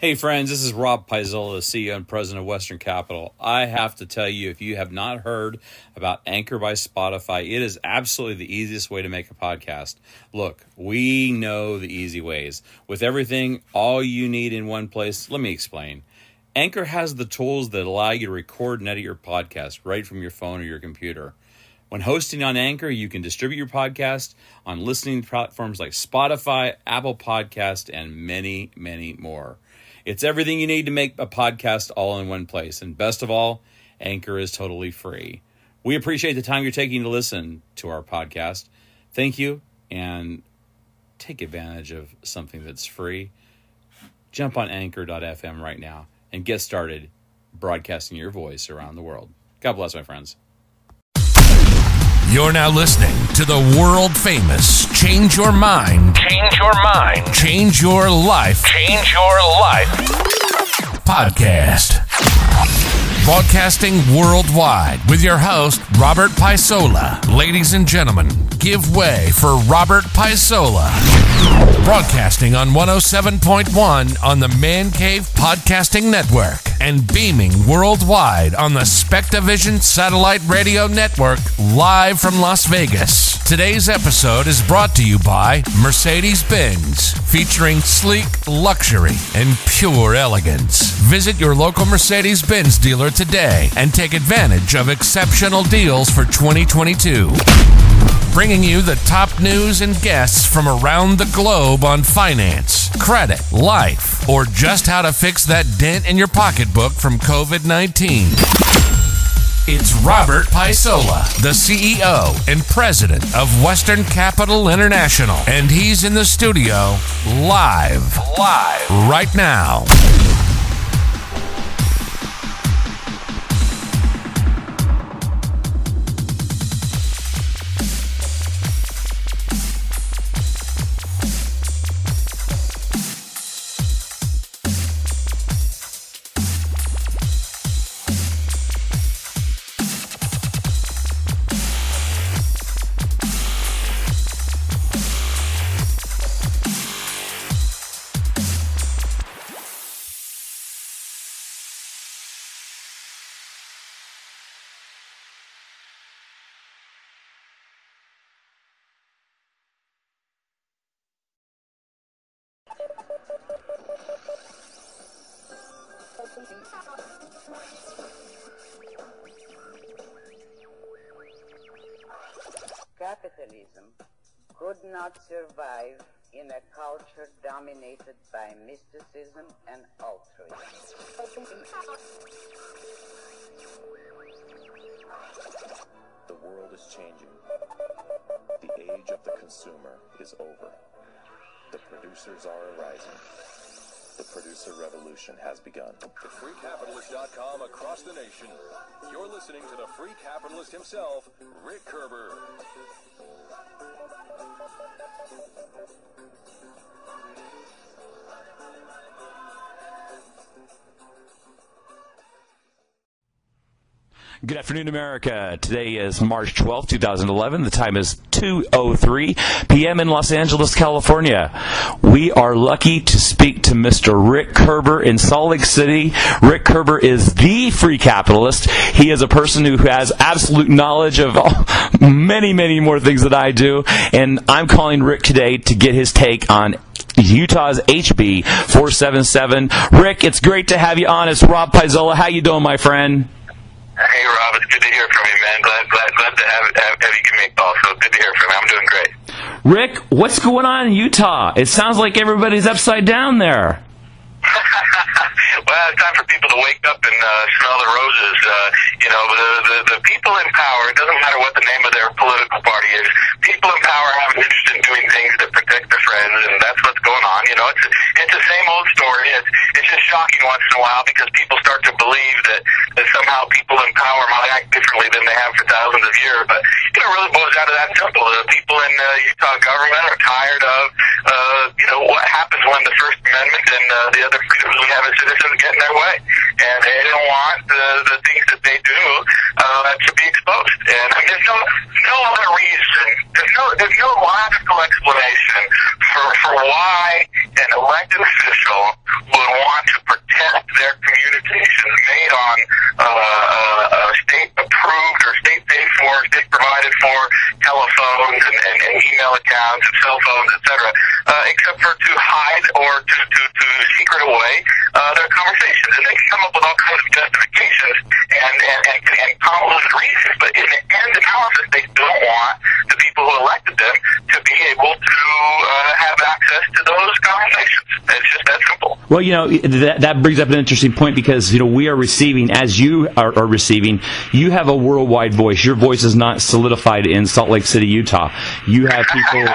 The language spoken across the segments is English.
Hey friends, this is Rob Paisola, CEO and President of Western Capital. I have to tell you, if you have not heard about Anchor by Spotify, it is absolutely the easiest way to make a podcast. Look, we know the easy ways. With everything, all you need in one place, let me explain. Anchor has the tools that allow you to record and edit your podcast right from your phone or your computer. When hosting on Anchor, you can distribute your podcast on listening platforms like Spotify, Apple Podcast, and many, many more. It's everything you need to make a podcast all in one place. And best of all, Anchor is totally free. We appreciate the time you're taking to listen to our podcast. Thank you, and take advantage of something that's free. Jump on anchor.fm right now and get started broadcasting your voice around the world. God bless, my friends. You're now listening to the world famous Change Your Mind, Change Your Mind, Change Your Life, Change Your Life podcast. Broadcasting worldwide with your host, Robert Paisola. Ladies and gentlemen, give way for Robert Paisola. Broadcasting on 107.1 on the Man Cave Podcasting Network and beaming worldwide on the Spectavision Satellite Radio Network live from Las Vegas. Today's episode is brought to you by Mercedes-Benz, featuring sleek luxury and pure elegance. Visit your local Mercedes-Benz dealer today and take advantage of exceptional deals for 2022. Bringing you the top news and guests from around the globe on finance, credit, life, or just how to fix that dent in your pocketbook from COVID-19. It's Robert Paisola, the CEO and President of Western Capital International, and he's in the studio live right now. Capitalism could not survive in a culture dominated by mysticism and altruism. The world is changing. The age of the consumer is over. The producers are arising. The producer revolution has begun. TheFreeCapitalist.com across the nation. You're listening to the free capitalist himself, Rick Kerber. Good afternoon, America. Today is March 12th, 2011. The time is 2:03 p.m. in Los Angeles, California. We are lucky to speak to Mr. Rick Kerber in Salt Lake City. Rick Kerber is the free capitalist. He is a person who has absolute knowledge of many, many more things than I do. And I'm calling Rick today to get his take on Utah's HB 477. Rick, it's great to have you on. It's Rob Paisola. How you doing, my friend? Hey, Rob, it's good to hear from you, man. Glad to have you give me a call. So good to hear from you. I'm doing great. Rick, what's going on in Utah? It sounds like everybody's upside down there. Well, it's time for people to wake up and smell the roses. The people in power, it doesn't matter what the name of their political party is, people in power have an interest in doing things that protect their friends, and that's what's going on. You know, it's the same old story. It's just shocking once in a while because people start to believe that somehow people in power might act differently than they have for thousands of years. But it really boils down to that simple. The people in the Utah government are tired of what happens when the First Amendment and the other freedoms we have as citizens get in their way, and they don't want the things that they do to be exposed. And I mean, there's no other reason. There's no logical explanation for why an elected elected official would want to protect their communications made on state-approved or state-paid for, state-provided for telephones and email accounts and cell phones, etc., except for to hide or to secret away their conversations. And they can come up with all kinds of justifications and convoluted reasons, but in the end analysis, they don't want the people who elected them to be able to have access to those conversations. It's just that simple. Well, that brings up an interesting point because, we are receiving, as you are receiving, you have a worldwide voice. Your voice is not solidified in Salt Lake City, Utah. You have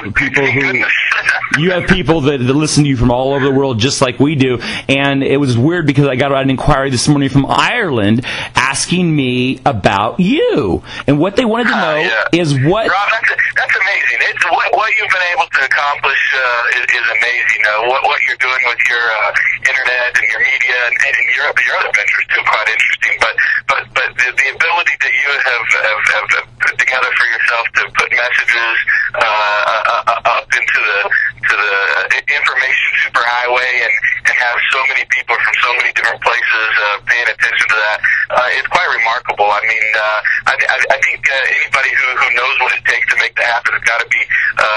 people that listen to you from all over the world just like we do. And it was weird because I got an inquiry this morning from Ireland asking me about you. And what they wanted to know is what... Rob, that's amazing. It's what you've been able to accomplish is amazing. What you're doing with your internet and your media and your other ventures too, quite interesting. But the ability that you have put together for yourself to put messages up into the information superhighway and have so many people from so many different places paying attention to that is quite remarkable. I mean, I think anybody who knows what it takes to make that happen has got to be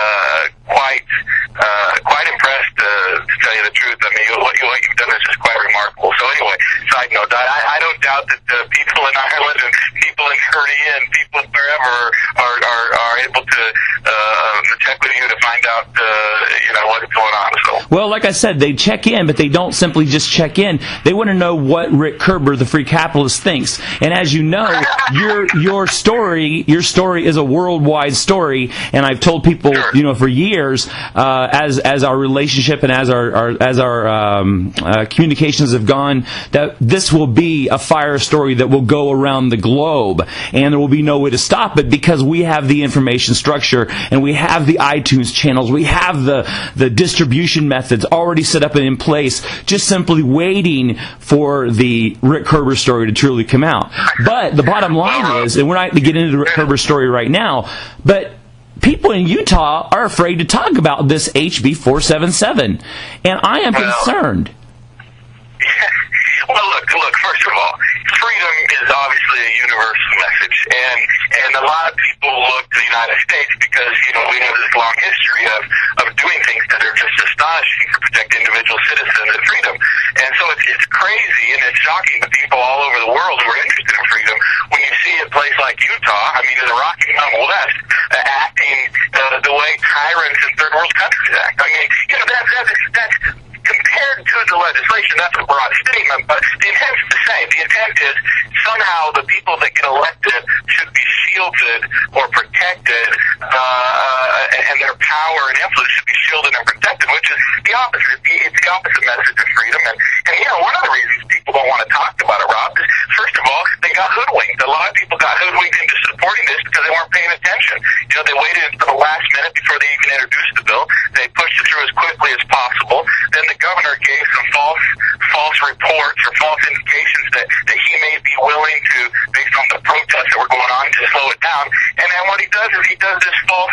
quite impressed, to tell you the truth. I mean, what you've done is just quite remarkable. So anyway, side note, I don't doubt that people in Ireland and people in Korea and people wherever are able to check with you to find out what's going on. So. Well, like I said, they check in, but they don't simply just check in. They want to know what Rick Kerber, the free capitalist, thinks. And as you know, your story is a worldwide story. And I've told people, for years, as our relationship and as our communications have gone, that this will be a fire story that will go around the globe, and there will be no way to stop it because we have the information structure and we have the iTunes channels, we have the distribution methods already set up and in place, just simply waiting for the Rick Kerber story to truly come out. But the bottom line is, and we're not going to get into the Rick Kerber story right now, but people in Utah are afraid to talk about this HB 477, and I am concerned. Well, look. First of all, freedom is obviously a universal message, and a lot of people look to the United States because we have this long history of doing things that are just astonishing to protect individual citizens and freedom. And so it's crazy and it's shocking to people all over the world who are interested in freedom when you see a place like Utah, I mean, in the Rocky Mountain West, acting the way tyrants in third world countries act. I mean, that's compared to the legislation, that's a broad statement, but the intent is the same. The intent is somehow the people that get elected should be shielded or protected, and their power and influence should be shielded and protected, which is the opposite. It's the opposite message of freedom. And one of the reasons people don't want to talk about it, Rob, is first of all, they got hoodwinked. A lot of people got hoodwinked into supporting this because they weren't paying attention. They waited until the last minute before they even introduced the bill. They pushed it through as quickly as possible. Then the governor gave some false reports or false indications that he may be willing to, based on the protests that were going on, to slow it down. And then what he does is he does this false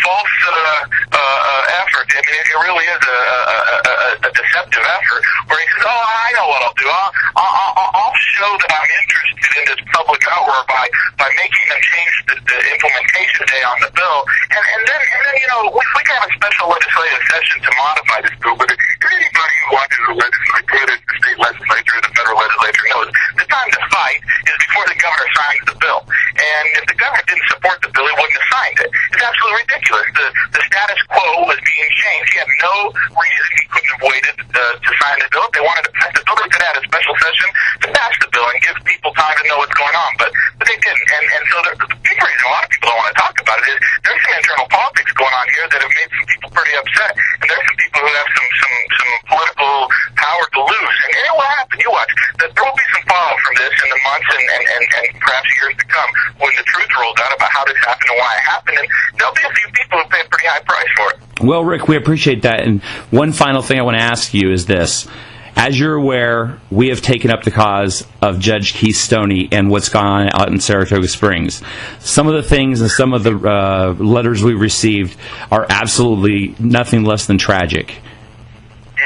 effort. I mean, it really is a deceptive effort where he says, "Oh, I know what I'll do. I'll show that I'm interested in this public outroar by making them change the implementation day on the bill, and then we can have a special legislative session to modify this bill." But anybody who watches the legislature, the state legislature, the federal legislature knows the time to fight is before the governor signs the bill. And if the governor didn't support the bill, he wouldn't have signed it. It's absolutely ridiculous. The status quo was being changed. He had no reason he couldn't have waited to sign the bill. If they wanted to pass the bill, they could have had a special session to pass the bill and give people time to know what's going on. But they didn't. And so the big reason a lot of people don't want to talk about it is there's some internal politics going on here that have made some people pretty upset. And there's some people who have some political power to lose. And it will happen. You watch. There will be some fallout from this in the months and perhaps years to come when the truth rolls out about how this happened and why it happened. And there'll be a few people who pay a pretty high price for it. Well, Rick, we appreciate that. And one final thing I want to ask you is this. As you're aware, we have taken up the cause of Judge Keith Stoney and what's gone on out in Saratoga Springs. Some of the things and some of the letters we've received are absolutely nothing less than tragic.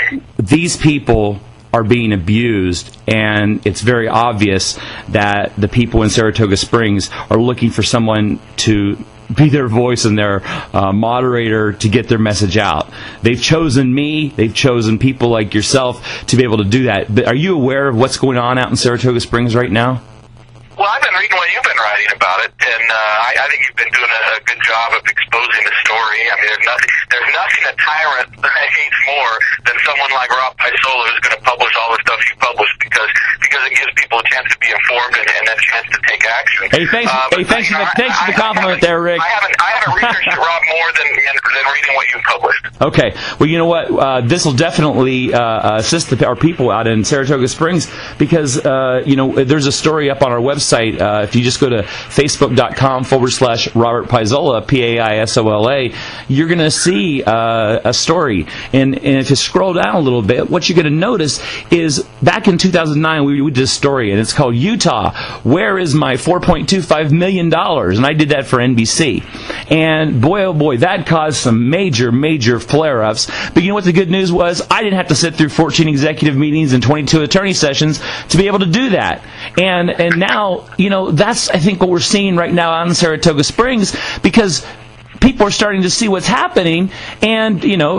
these people are being abused, and it's very obvious that the people in Saratoga Springs are looking for someone to be their voice and their moderator to get their message out. They've chosen me. They've chosen people like yourself to be able to do that. But are you aware of what's going on out in Saratoga Springs right now? Well, I've been reading what you've been writing about it, and I think you've been doing a good job of exposing the story. I mean, there's nothing a tyrant hates more than someone like Rob Paisola who's going to publish all the stuff you publish because it gives people a chance to be informed and a chance to take action. Hey, thanks for the compliment there, Rick. I haven't researched it, Rob, more than reading what you've published. Okay. Well, you know what? This will definitely assist our people out in Saratoga Springs because, there's a story up on our website. If you just go to facebook.com/Robert Paisola, Paisola, you're going to see a story. And if you scroll down a little bit, what you're going to notice is back in 2009, we did a story, and it's called Utah, Where is My $4.25 million? And I did that for NBC. And boy, oh boy, that caused some major flare-ups. But you know what the good news was? I didn't have to sit through 14 executive meetings and 22 attorney sessions to be able to do that. And now, that's, I think, what we're seeing right now out in Saratoga Springs, because people are starting to see what's happening, and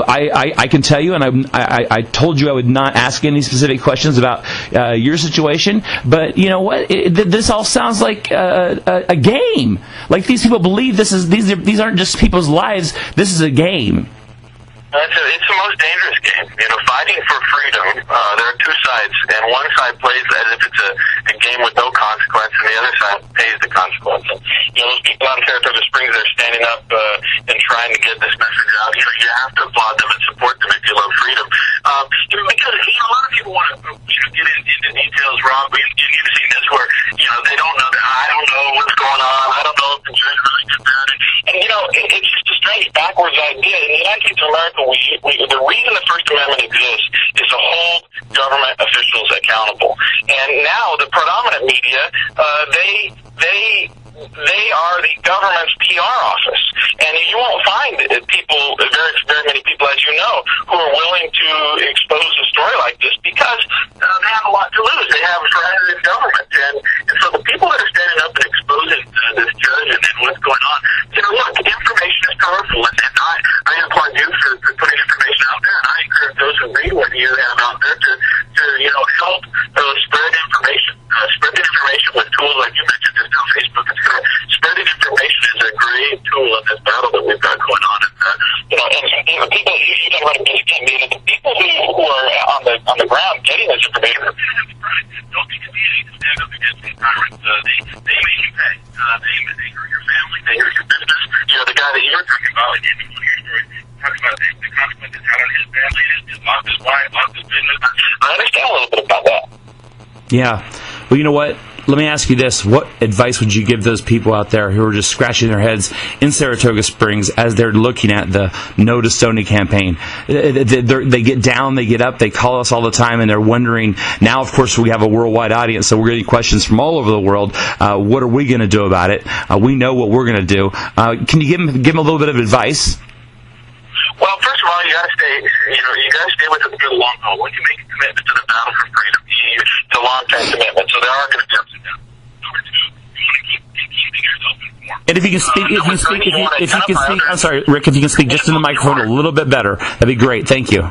I can tell you, and I told you I would not ask any specific questions about your situation, but you know what? This all sounds like a game. Like these people believe these aren't just people's lives. This is a game. It's the most dangerous game. Fighting for freedom, there are two sides, and one side plays as if it's a game with no consequence, and the other side pays the consequence. And, those people out in Saratoga Springs, they're standing up and trying to get this message out. You have to applaud them and support them if you love freedom. Because, a lot of people want to get into details, Rob, and you've seen this where, they don't know, I don't know what's going on, I don't know if the judge really did that. And, it's just a strange backwards idea. In the United States of America, the reason the First Amendment exists is to hold government officials accountable. And now the predominant media, they are the government's PR office. And you won't find people, very many people, as you know, who are willing to expose a story like this because they have a lot to lose. They have friends in government. And so the people that are standing up and exposing this judge and what's going on, look, information is powerful. And I applaud you for putting information out there. And I encourage those who read what you have out there to help spread information. Spread the information with tools like you mentioned just on Facebook. Spreading information is a great tool in this battle that we've got going on. And people, you talk about abuse again, the people who are on the ground getting this information are don't be competing to stand up against these tyrants. They make you pay. They hurt your family. They hurt your business. The guy that you were talking about, in one of your stories, talking about the consequences out on his family, his lost his wife, lost his business. I understand a little bit about that. Yeah. Well, you know what? Let me ask you this. What advice would you give those people out there who are just scratching their heads in Saratoga Springs as they're looking at the No to Stony campaign? They get down, they get up, they call us all the time, and they're wondering, now, of course, we have a worldwide audience, so we're getting questions from all over the world. What are we going to do about it? We know what we're going to do. Can you give them a little bit of advice? Well, first of all, you got to stay. You got to stay with it through the long haul. When you make a commitment to the battle for freedom, it's a long-term commitment. So there are going to be ups and downs. Number two, you want to keep yourself informed. And if you can speak, I'm sorry, Rick. If you can speak just in the microphone a little bit better, that'd be great. Thank you.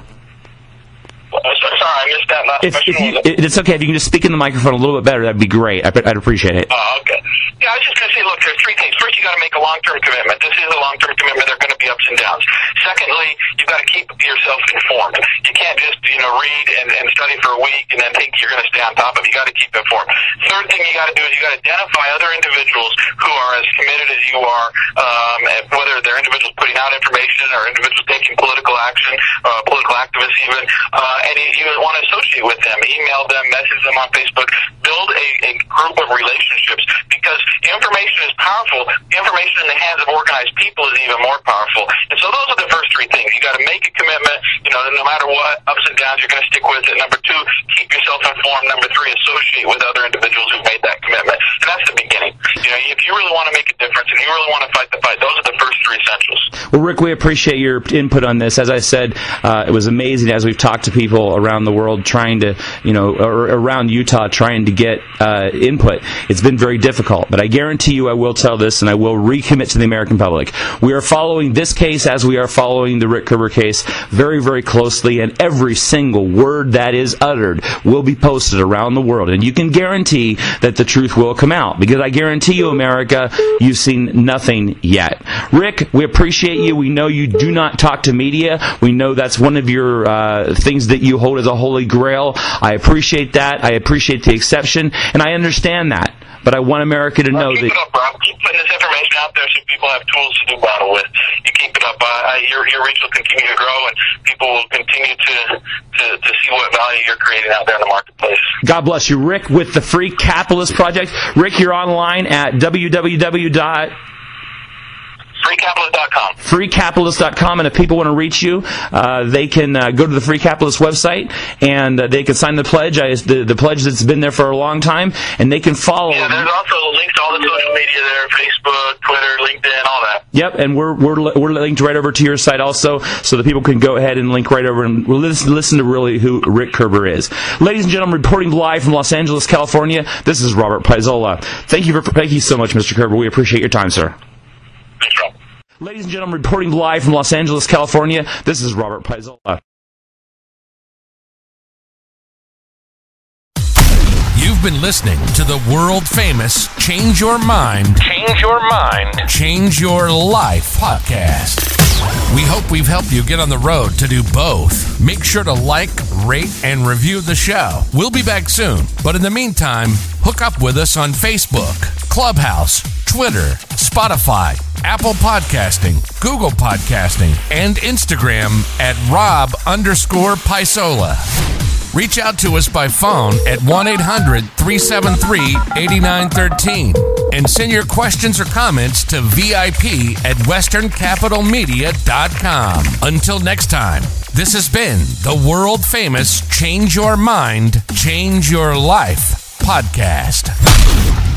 Sorry, I missed that last question. It's okay. If you can just speak in the microphone a little bit better, that'd be great. I'd appreciate it. Oh, okay. Yeah, I was just going to say, look, there's three things. First, you got to make a long-term commitment. This is a long-term commitment. There are going to be ups and downs. Secondly, you got to keep yourself informed. You can't just, read and study for a week and then think you're going to stay on top of it. You got to keep informed. Third thing you got to do is you got to identify other individuals who are as committed as you are, whether they're individuals putting out information or individuals taking political action, political activists even, and you want to associate with them, email them, message them on Facebook, build a group of relationships, because information is powerful. Information in the hands of organized people is even more powerful. And so those are the first three things. You got to make a commitment, no matter what, ups and downs, you're going to stick with it. Number two, keep yourself informed. Number three, associate with other individuals who've made that commitment. And that's the beginning. If you really want to make a difference and you really want to fight the fight, those are the first three essentials. Well, Rick, we appreciate your input on this. As I said, it was amazing as we've talked to people around the world trying to, or around Utah trying to get input. It's been very difficult, but I guarantee you I will tell this and I will recommit to the American public. We are following this case as we are following the Rick Kerber case very, very closely, and every single word that is uttered will be posted around the world. And you can guarantee that the truth will come out, because I guarantee you, America, you've seen nothing yet. Rick, we appreciate you. We know you do not talk to media. We know that's one of your things that you hold as a holy grail. I appreciate that. I appreciate the exception, and I understand that. But I want America to know that... Keep it up, Rob. Keep putting this information out there so people have tools to do battle with. You keep it up. Your reach will continue to grow, and people will continue to see what value you're creating out there in the marketplace. God bless you. Rick with the Free Capitalist Project. Rick, you're online at freecapitalist.com. Freecapitalist.com, and if people want to reach you, they can go to the Free Capitalist website, and they can sign the pledge, the pledge that's been there for a long time, and they can follow. Yeah, there's also links to all the social media there, Facebook, Twitter, LinkedIn, all that. Yep, and we're linked right over to your site also, so that people can go ahead and link right over and listen to really who Rick Kerber is. Ladies and gentlemen, reporting live from Los Angeles, California, this is Robert Paisola. Thank you so much, Mr. Kerber. We appreciate your time, sir. Thanks, Rob. Ladies and gentlemen, reporting live from Los Angeles, California, this is Robert Paisola. You've been listening to the world-famous Change Your Mind, Change Your Mind, Change Your Life podcast. We hope we've helped you get on the road to do both. Make sure to like, rate, and review the show. We'll be back soon, but in the meantime, hook up with us on Facebook, Clubhouse, Twitter, Spotify, Apple Podcasting, Google Podcasting, and Instagram at Rob_Paisola. Reach out to us by phone at 1-800-373-8913 and send your questions or comments to VIP@westerncapitalmedia.com. Until next time, this has been the world-famous Change Your Mind, Change Your Life podcast.